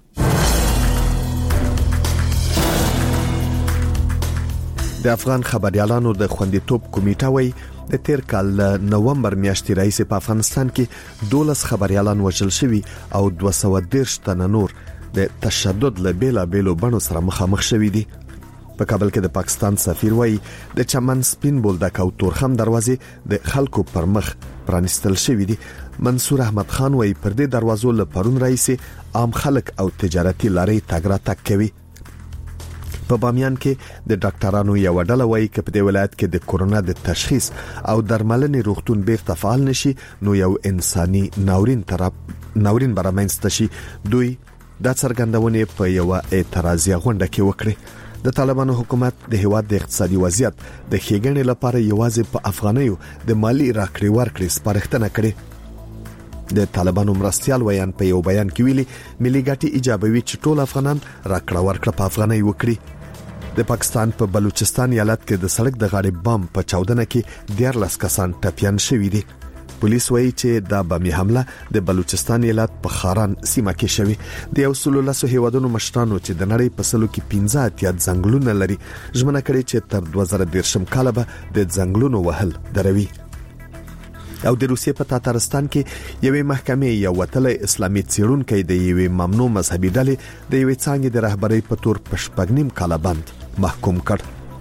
د افغان خبريالانو د خوندیتوب کمیټه وایي د تیر کال نومبر میاشتې راهیسې په افغانستان کې دولس خبريالان وژل شوي او دوه سوه دېرش تنه نور د تشدد له بیلابېلو بڼو سره مخامخ شوي دي. په کابل کې د پاکستان سفیر وایي د چمن سپین بولدک او تورخم دروازې د خلکو پر مخ پرانستل شوي دي. منصور احمد خان وایي پر دې دروازو له پرون راهیسې عام خلک او تجارتي لارې تګ راتګ کوي. په بامیان کې د ډاکټرانو یو ډله وایي چې په دې ولایت کې د کورونا د تشخیص او درملنې روغتون بیرته فعال نشي نو یو انساني ناورین طرف ناورین برامنځته شي. دوی دا څرګندونه په یو اعتراضي غونډه کې وکړه. د طالبانو حکومت د هیواد د اقتصادي وضعیت د ښېګڼې لپاره یوازې په افغانیو د مالی راکړې ورکړې سپارښتنه کړې. د طالبانو مرستيال ویان په یو بیان کې ویلي ملي ګټې ایجابوي چې ټول افغانان راکړه ورکړه په افغانۍ وکړي. د پاکستان په بلوچستان ایالت کې د سړک د غاړې بم په چاودنه کې دیارلس کسان ټپيان شوي دي. پولیس وایي چې دا بمي حمله د بلوچستان ایالت په خاران سیمه کې شوې. د یو سلو لسو هیوادونو مشرانو چې د نړۍ په سلو کې پنځه اتیا ځنګلونه لري ژمنه کړې چې تر دوه زره دېرشم کال به د ځنګلونو وهل دروي. او د روسیې په تاتارستان کې یوې محکمې یو وتلی اسلامي څېړونکی د یوې ممنوع مذهبي ډلې د یوې څانګې د رهبرۍ په تور په شپږ نیم کاله بند محکوم کړ.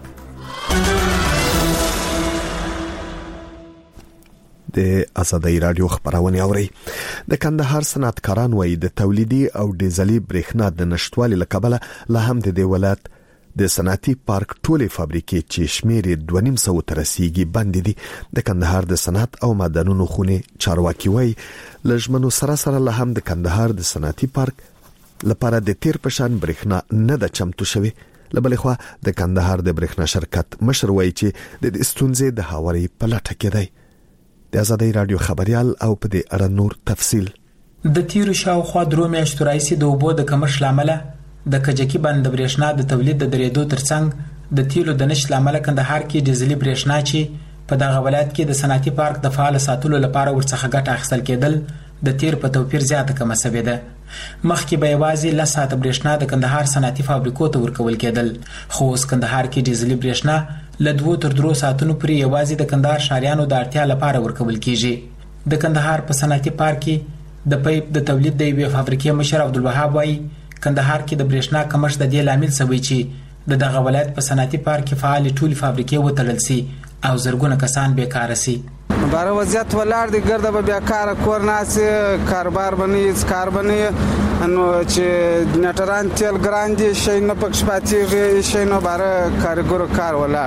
د آزادۍ رادیو خبرونه اوري. د کندهار صنعتکاران وایي د تولیدي او ډیزلي برېښنا د نشټوالي له کبله لا هم د دې ولایت د صنعتي پارک ټولې فابریکې چې شمیر دوه نیم سو تر رسیدي بند دي. د کندهار د صنعت او معدنونو خونه چارواکي وایي لږمنو سره سره له هم د کندهار د صنعتي پارک لپاره د تیر پشان برېښنا نه د چمتو شوی. لبلخوا د کندهار د برېښنا شرکت مشر وایي چې د استونزې د هاوري په لټه کې دی. د آزادۍ رادیو خبريال او په دې اړه نور تفصیل. د تیر شاوخوا درو میاشتو راځي د اوبو د کمښت لامل د کجکی بند برېښنا د تولید د درېدو ترڅنګ د تیلو د نشټ لامل کندهار کې ډیزلي برېښنا چې په دغه ولایت کې د صنعتي پارک د فعال ساتلو لپاره ورڅخه ګټه اخیستل کېدل د تیر په توپیر زیاته کم شوې ده. مخکې به یوازې لس ساعته برېښنا د کندهار صنعتي فابریکو ته ورکول کېدل، خو اوس کندهار کې ډیزلي برېښنا له دوه تر درو ساعتونو پورې یوازې د کندهار شاریانو د اړتیا لپاره ورکول کیږي. د کندهار په صنعتي پارک کې د پایپ د تولید د یوې فابریکې مشر عبدالوهاب وایي کندهار کې د برېښنا کمښت د دې لامل شوی چې د دغه ولایت په صنعتي پارک کې فعال ټولې فابریکې وتړل شي او زرګونه کسان بیکار شي. بار وضعیت ولار دی ګرځه به بیکار کور ناسي کاروبار بنې کار بنې نو چې نټران تل ګراندي شي نه پکښ پاتې شي نو بار کارګر کار ولار.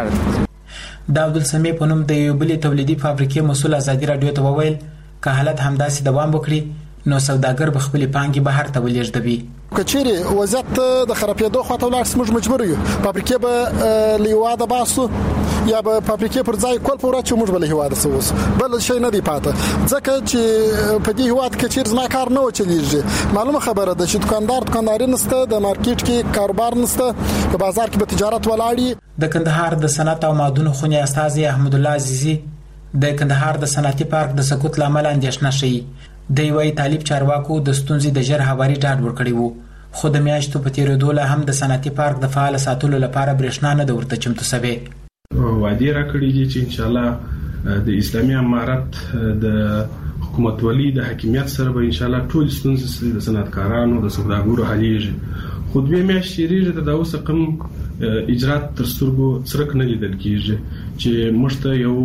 د عبدالسمیع په نوم د یو بلې تولیدي فابریکې مسول آزادي رادیو ته وویل که حالت همداسې دوام وکړي نو سوداګر به خپل پانګې بهر ته ولېږدوي. کچېری وضعیت د خرابېدو خواته ولاړ سمج مجبور یو فابریکې به لیواده باسو یا به فابریکې پر ځای کول پوره چې موږ بل هیواده سوس بل شي نه دی پاته ځکه چې په دې هیواد کې چیر زما کار نه وچلیږي. معلومه خبره ده چې دکاندار دکانداري نسته، د مارکیټ کې کاروبار نسته، په بازار کې به تجارت ولاړی. د کندهار د صنعت او معدن خونې استاذ احمد الله عزیزی د کندهار د صنعتي پارک د سقوط لامل اندېښنه شي. د وی طالب چارواکو د ستونزې د جر هواري ډاډ ورکړی وو، خو د میاشتو په تیرېدو له هم د صنعتي پارک د فعال ساتلو لپاره برېښنا نه د ورته چمتو شوی. وعده راکړي دي چې ان شاء الله د اسلامي امارت د حکومت ولی د حکومت سره به ان شاء الله ټول ستونزې د صنعتکارانو د سوداګرو حلیږي. خو دوی میاشتې ریږي د اوس کم اجرات تر سترګو څرک نه لیدل کیږي چې مشته یو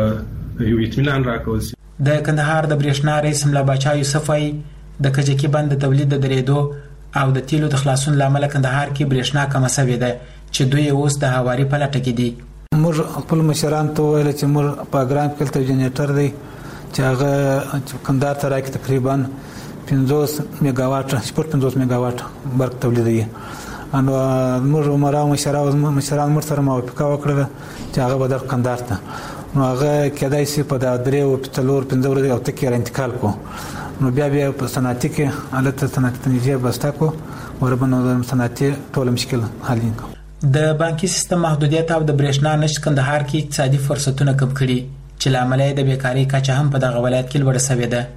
یو اطمینان راکوي. د کندهار د برېښنا رئیس ملا باچا یوسف وايي د کجکی بند د تولید د درېدو او د تیلو د خلاصون لامل کندهار کې برېښنا کم شوې ده چې دوی اوس د هواري په لټه کې دي. موږ خپل مشران ته ویل چې موږ په ګرام کې ته جنریټر دی چې هغه کندهار ته راکې تقریبا پنځوس میگا واټ شپږ پنځوس میگا واټ برق تولیدوي. انو موږ عمره مشران مشران مر سره موافقه وکړه چې هغه بدر کندهار ته نو هغه کېدای شي په د درې او پتلور پنځه ورځې او تکي را انتقال کو نو بیا بیا په صنعتي کې حالت صنعتي تنظیم بستا کو وربنو صنعتي ټول مشکل حل کو. د بانکي سیستم محدودیت او د برېښنا نشټ کندهار کې اقتصادي فرصتونه کم کړي چې لامل یې د بیکاری کچه هم په دغه ولایت کې لوړه شوې ده.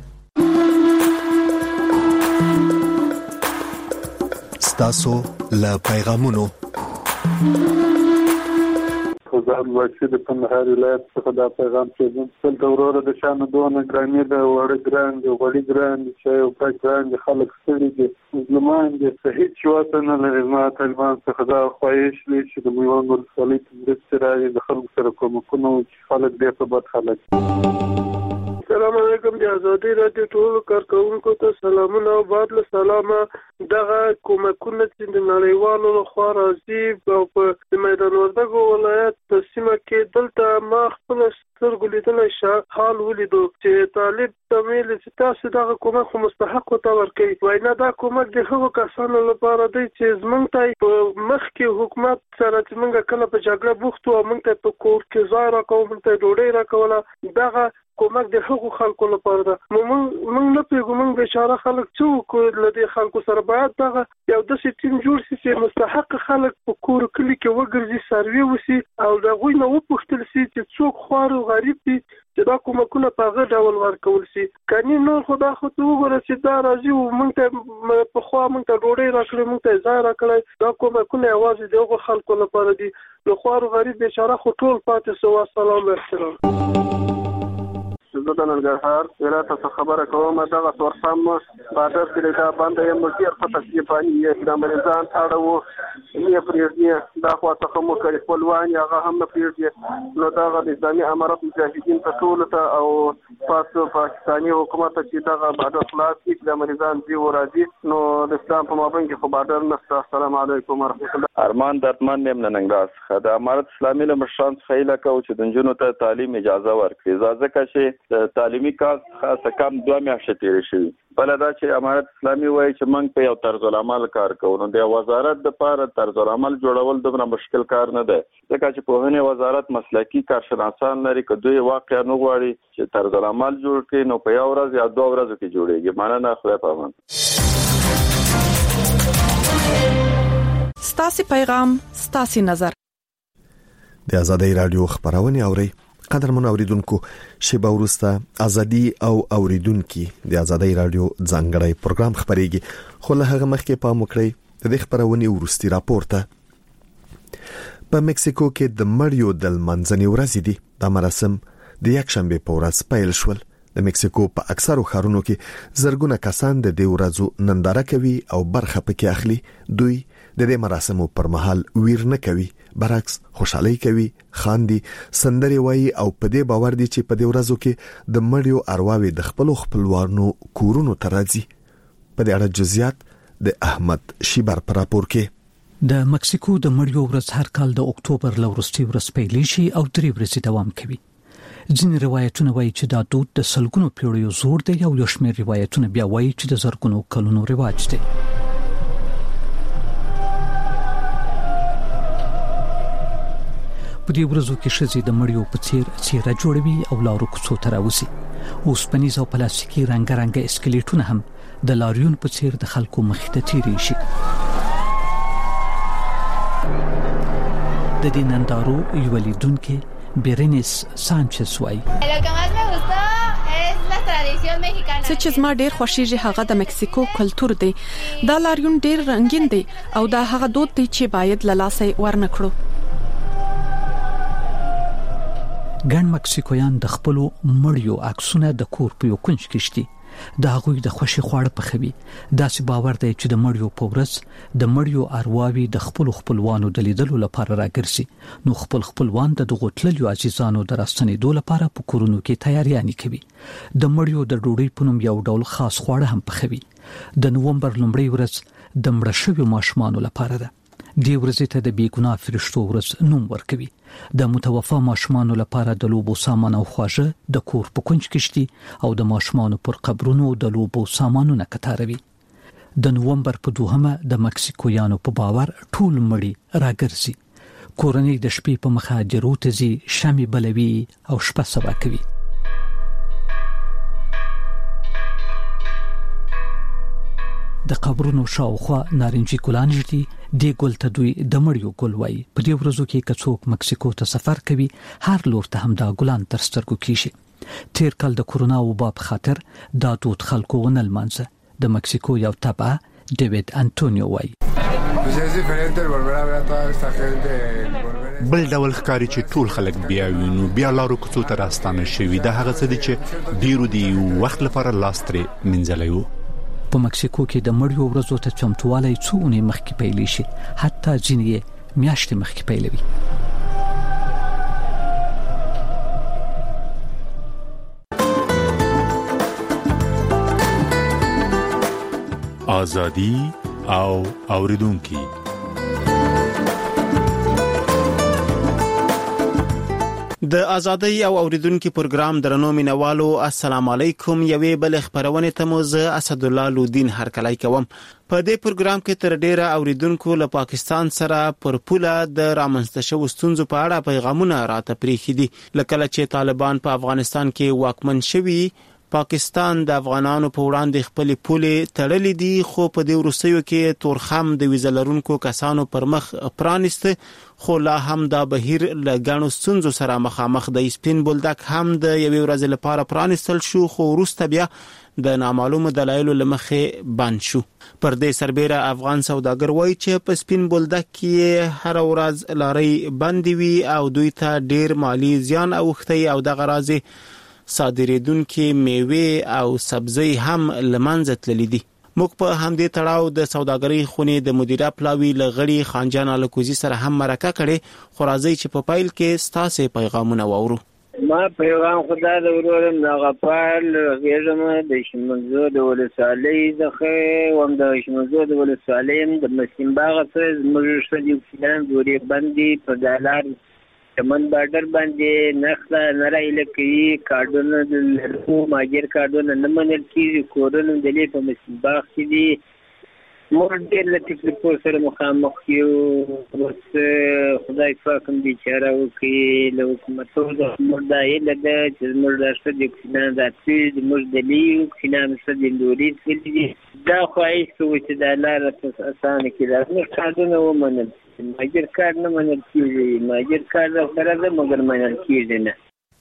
ستاسو له پیغامونو خدای واکسي د کندهار ولایت څخه دا پیغام چې څل دوره د شان دونه ګرامي د وړ ګران د وړ ګران چې یو پاک ګران د خلک ستړي دي مسلمان دي صحیح چوته نه لري ما طالبان څخه دا خواهش لري چې د میوان ورسالي د سترایي د خلکو سره کومکونه چې خلک دې په بد حالت. السلام علیکم د آزادۍ رادیو ټول کارکونکو ته سلامونه او بعد له سلامه. دغه کومکونه چې د نړیوالو لخوا راځي او په میدان وردګو ولایت په سیمه کې دلته ما خپل سترګو لیدلی حال ولیدو چې طالب ته ویل چې تاسو دغه کومک خو مستحق ته ورکوي. وایي نه دا کومک د هغو کسانو لپاره دی چې زموږ ته په مخکې حکومت سره چې موږ کله په جګړه بوخت وو او موږ ته په کور کې ځای راکوو موږ ته ډوډۍ راکوله دغه کومک د هغو خلکو لپاره ده. موږ نه پوهېږو موږ بیچاره خلک څه وکړو له دې خلکو سره باید دغه یو داسې ټیم جوړ شي چې مستحق خلک په کور کلي کې وګرځي سروې وشي او د هغوی نه وپوښتل شي چې څوک خوار او غریب دي چې دا کومکونه په هغه ډول ورکول شي. کني نور خو دا خو ته وګوره چې دا راځي او موږ ته پخوا موږ ته ډوډۍ راکړې موږ ته ځای راکړی دا کومکونه یوازې د هغو خلکو لپاره دي. د خوار او غریب بیچاره خو ټول پاتې شو. السلام احترام. زه د ننګرهار ولایت څخه خبره کوم. دغه تورسم بادر کې دا باندې یو مدیر په تکلیف باندې د مریضان تاړو نه پریږدي دا خو څه مو کوي خپلوان هغه هم نه پریږدي. نو دغه د اسلامي امارات مجاهدین ته ټول ته او تاسو پاکستاني حکومت چې دغه بادر خلاص کړي د مریضان دی ورادي نو د اسلام په مابین کې خو بادر نشته. السلام علیکم ورحمت الله. ارمان درتمن نیم ننګراس د امارات اسلامي له مشران څخه لکه چې د جنونو ته تعلیم اجازه ورکړي ځکه چې تعلیمي کار خاصه کم دوه میاشتې تیرې شوې. بل دا چې امارات اسلامي وایي چې موږ په یو طرز العمل کار کوو نو د وزارت د لپاره طرز العمل جوړول دومره مشکل کار نه دی ځکه چې پوهنې وزارت مسلکي کارشناسان لري که دوی واقعا نه غواړي چې طرز العمل جوړ کړي نو په یو ورځ یا دوه ورځو کې جوړیږي. مننه. خدای پامان. ستاسو پیغام ستاسو نظر. د آزادۍ رادیو خبرونه اوري. قدرمن اوریدونکو شیبه ورسته ازادي او اوریدونکو د آزادۍ رادیو ځانګړی پروګرام خبريږي خو له هغه مخکې پام وکړئ د خبرونه ورستي راپورته. په مکسیکو کې د مړیو د منځنۍ ورځې دي د مراسم د یک شنبه په ورځ پیل شول. د مکسیکو په اکثرو ښارونو کې زرګونه کسان د دې ورځو ننداره کوي او برخه پکې اخلي. دوی د دې مراسمو پر مهال ویر نه کوي برعکس خوشحالي کوي خاندي سندري وایي او په دې باور دي چې په دې ورځو کې د مړیو ارواوي د خپل خپلوانو کورونو ته راځي. په دې اړه جزئیات د احمد شیبر پر راپور کې. د مکسیکو د مړیو ورځ هر کال د اکتوبر لورستي ورځ پیل شي او درې ورځې دوام کوي. ځینې روایتونه وایي چې دا دود د سلګونو پیړیو زوړ دی او یو شمېر روایتونه بیا وایي چې د زرګونو کلونو رواج دی. په دې ورځو کې ښځې د مړیو په څیر څیره جوړوي او لارو کوڅو ته راوځي. اوسپنیز او پلاستیکي رنګارنګ اسکلیټونه هم د لاریون په څیر د خلکو مخې ته تیری شي. د دې نندارو یو لیدونکو بیرنس سانچز وایي څه چې زما ډیر خوښیږي هغه د مکسیکو کلچر دی. دا لاریون ډیر رنگین دی او دا هغه دود دی چې باید له لاسه ورنکړو. ګڼ مکسیکویان د خپل مړیو عکسونه د کور په یو کونج کې شتي. د هغوی د خوشي خواړه پخوي. داسې باور دی چې د مړیو په ورځ د مړیو ارواوي د خپل خپلوانو د لیدلو لپاره راګرځي. نو خپل خپلوان د دغو تللیو عزیزانو د راستنېدو لپاره په کورونو کې تیاریانې کوي. د مړیو د ډوډۍ په نوم یو ډول خاص خواړه هم پخوي. د نوومبر لومړۍ ورځ د مړه شویو ماشومانو لپاره ده. دی ورځې ته د بیګناه فرشتو ورځ نوم ورکوي. د متوفا ماشومانو لپاره د لوبو سامان او خواږه د کور په کونج کې شتي او د ماشومانو پر قبرونو د لوبو سامانونه کتاروي. د نومبر په دوهمه د مکسیکویانو په باور ټول مړي راګرځي. کورنۍ د شپې په مخاجرو ته ځي، شمع بلوي او شپه سبا کوي. د قبرونو شاوخوا نارنجي ګلان ژدي. دې ګل ته دوی د مړیو ګل وایي. په دې ورځو کې که څوک مکسیکو ته سفر کوي، هر لور ته همدا ګلان تر سترګو کیږي. تیر کال د کورونا وبا په خاطر دا دود خلکو ونه لمانځه. د مکسیکو یو تبع ډیوید انټونیو وایي بل ډول ښکاری چې ټول خلک بیا وینو، بیا لارو کوڅو ته راستانه شوي. دا هغه څه دي چې ډیرو دی وخت لپاره لاس ترې منځلای وو. په مکسیکو کې د مړیو ورځو ته چمتووالی څو اونۍ مخکې پیلې شي، حتی ځینې یې میاشتې مخکې پیلوي. آزادي او اوریدونکي. د ازادۍ او اوریدونکو پروګرام درنو مینوالو، السلام علیکم. یوې بل خبرونه ته مو زه اسد الله لودین هرکلی کوم. په دې پروګرام کې تر ډیره اوریدونکو له پاکستان سره پر پوله د رامنځته شوو ستونزو په اړه پیغامونه راته پریښي دي. لکه چې طالبان په افغانستان کې واکمن شوي، پاکستان د افغانانو په وړاندې خپل پولې تړلې دي، خو په دې وروستیو کې تورخم د ویزه لرونکو کسانو پر مخ پرانسته، خو لا هم دا بهیر له ګڼو ستونزو سره مخامخ دی. سپین بولدک هم د یوې ورځې لپاره پرانستل شو، خو وروسته بیا د نامعلومو دلایلو له مخې بند شو. پر دې سربېره افغان سوداګر وایي چې په سپین بولدک کې هر ورځ لارۍ بندې وي او دوی ته ډیر مالی زیان اوښتی او دغه راځي صادریدونکو میوه او سبزی هم لمنځه تللي دي. موږ په همدې تړاو د سوداګرۍ خونې د مدیره پلاوی لغړی خانجان الکوزی سره هم مرکه کړې. خو راځي چې په پایل کې ستاسو پیغامونه واورو. ما پیغام خدای د ورورم د غفار غیرم د شمنزو د ولسوالۍ څخه وم د شمنزو د ولسوالۍ د مسلم باغ څخه زموږ شدي فلان دوری باندې په دالار چمن بارډر باندې نخلا نړۍ لکې کارډونه د لرو ماجر کارډونه نه منل کیږي. کورونه د لې په مسلم باغ کې دي. مور ډېر له تکلیفو سره مخامخ یو. اوس خدای پاک هم بیچاره وکړي له حکومتو زموږ دا هیله ده چې زموږ دا ښځې اکسیجن راتلي، زموږ د لې اکسیجن ښځې لوري تللي دي. دا خواهش کوو چې دا لاره اسانه کړي. دا زموږ کارډونه ومنل. ماجر کار نه منل کیږي، ماجر کار سره ده مګر منل کیږي نه.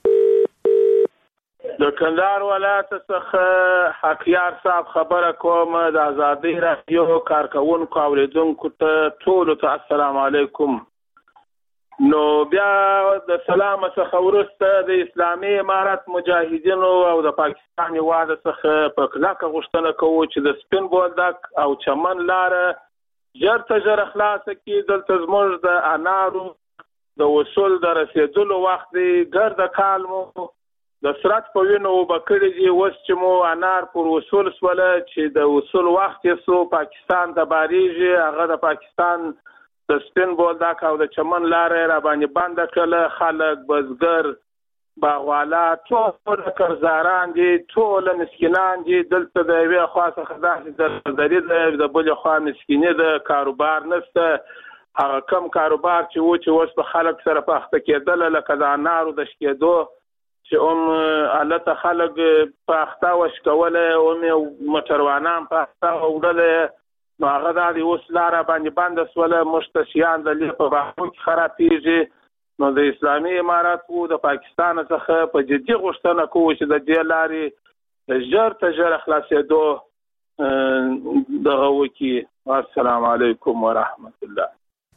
د کندهار ولایت څخه حقیار صاحب خبره کوم. د ازادۍ رادیو کارکونکو اوریدونکو ته ټول ته السلام علیکم. نو بیا د سلام څخه ورسته د اسلامي امارت مجاهدینو او د پاکستان واده څخه په کلکه غوښتنه کوو چې د سپین بولدک او چمن لاره جر ته جر خلاص کی. دلته زموږ د انارو د وصول د رسیدلو وخت دی. ګرد کال مو د سرعت په وینو وبکړي دي. اوس چې مو انار پر وصول سوله چې د وصول وخت یې سو پاکستان د باریږي، هغه د پاکستان د سپین بولدک او د چمن لارې را باندې بند کړل. خلک بزګر باغوالا ټول قرضداران دي، ټول مسکینان دي. دلته د یوې خوا څخه داسې درځري ده، د بلې خوا مسکیني ده، کاروبار نشته. هغه کم کاروبار چې و چې اوس په خلک سره په اخته کېدل، لکه د انارو د شکېدو چې هم هلته خلک په اخته وشکولی، هم موټروانان په اخته وړلی. نو هغه دا د اوس لاره باندې بنده سوله. موږ ته شیان د لې په باغو کې خرابېږي. نو د اسلامي امارت و د پاکستان څخه په جدي غوښتنه کوو چې د دې لارې ژر ته ژر خلاصېدو دغه وکړي. السلام علیکم ورحمت الله.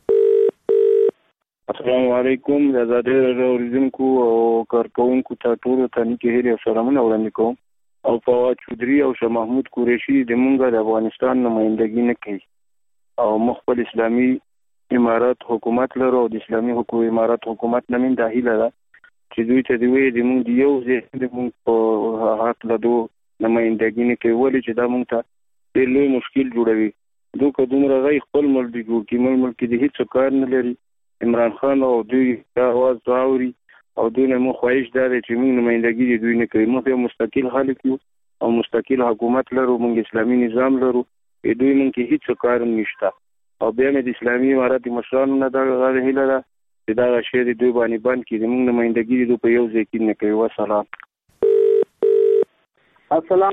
السلام علیکم. د ازادۍ راډیو اوریدونکو او کارکونکو ته ټولو ته نیکې هیلې او سلامونه وړاندې کوم. او فواد چودري او شاه محمود قریشي د مونږ د افغانستان نمائندګي نه کوي او مخ خپل اسلامي امارات حکومت لرو. د اسلامي حکومت امارات حکومت نه من داخله ده چې دوی ته دی وی د مونږ دی یو ځای د مونږ په حق له دوه نمائندګي نه کوي، ولې چې دا مونږ ته ډېر لوی مشکل جوړوي. دوی کومره غي خپل ملک کې ملک کې د هیڅ کار نه لري. عمران خان او دوی आवाज راوري او دوی نه مو خواهش دار چې موږ نمائندګي دوی نه کوي. موږ مستقل خلک یو او مستقل حکومت لرو، موږ اسلامي نظام لرو، دوی موږ کې هیڅ کار نشته. او بیا مې د اسلامي امارات مشرانو نه دا غواړي هیله ده چې دا شی د دوی باندې باندې کې موږ نمائندګي دوی په یو ځای کې نه کوي. والسلام. السلام